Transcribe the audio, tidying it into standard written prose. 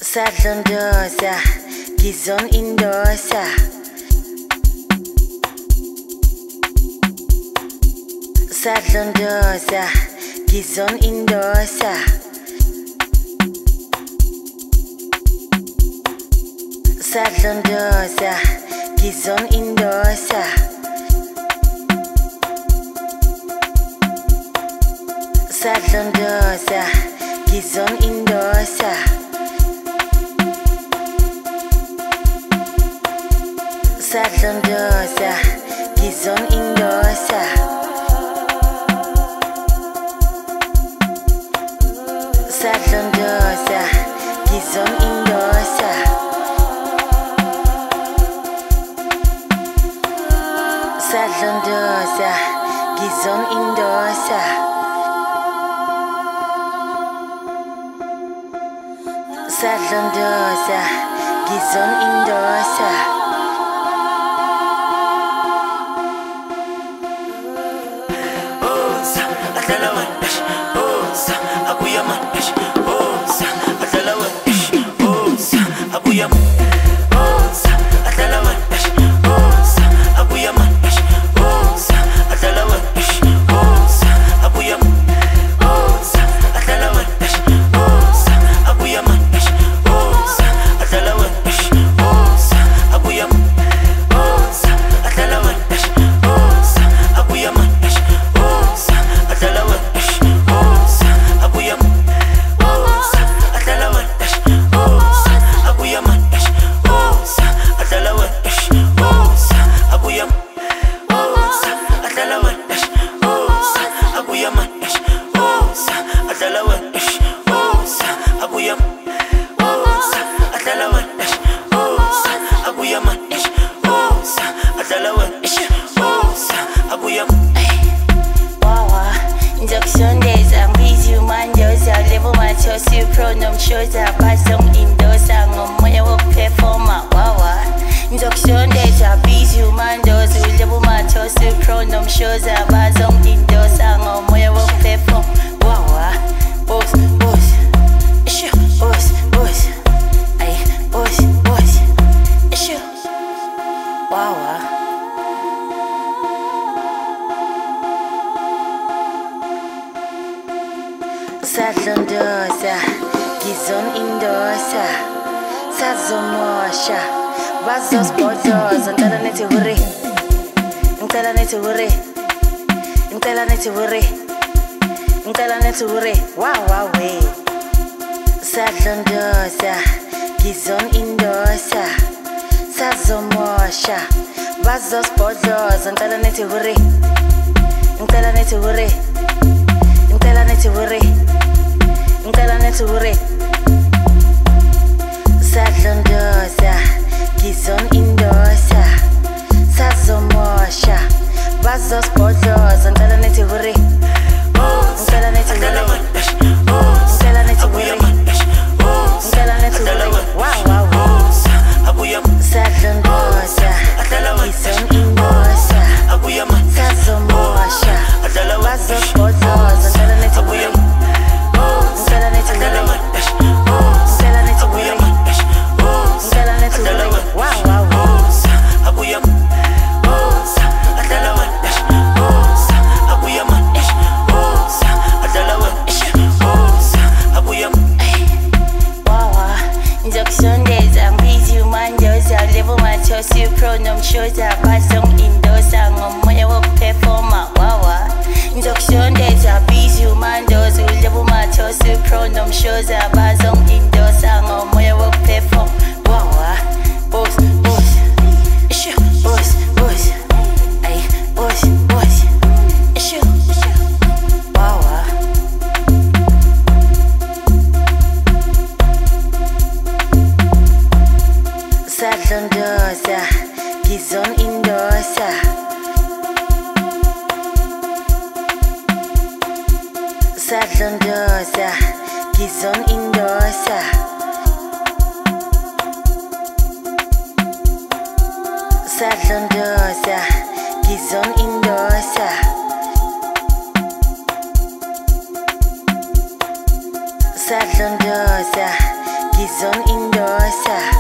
Sadlondoza, Gizon Indosa. Sadlondoza, Gizon Indosa. Sadlondoza, Gizon Indosa. Sadlondoza, Gizon Indosa. Sadlondoza, Gizon Indosa. Sadlondoza, Gizon Indosa. Sadlondoza, Gizon Indosa. Sadlondoza, Gizon Indosa. Sadlondoza, Gizon Indosa. Sazomosha, Bazos Bodos, and Talaneti Hurry. Intalaneti Hurry. Intalaneti Hurry. Intalaneti Hurry. Wow, way. Sadlondoza, Gizon Indosa. Sazomosha, Bazos Bodos, and Talaneti Hurry. Intalaneti Hurry. Intalaneti Hurry. Intalaneti Hurry. Sadlondoza, Gizon Indosa. Sazomosha, Bazos Bodos, and Talaneti Hurry. Intalaneti Hurry. Intalaneti Hurry. Intalaneti Hurry. Wow. Sadlondoza, Gizon Indosa. Sazomosha, Bazos Bodos, and Talaneti Hurry. Intalaneti Hurry. Intalaneti Hurry. Intalaneti Hurry. Wow. Pronom shoza basong indosa ngomoya wokuphefoma wawa ngizokushondeza busy umandoza ulebu mathosi pronom shoza basong indosa ngomoya wokuphefoma wawa boss ishu boss ay boss ishu wawa Sadlondoza, Gizon Indosa. Sadlondoza, Gizon Indosa. Sadlondoza, Gizon Indosa. Sadlondoza, Gizon Indosa.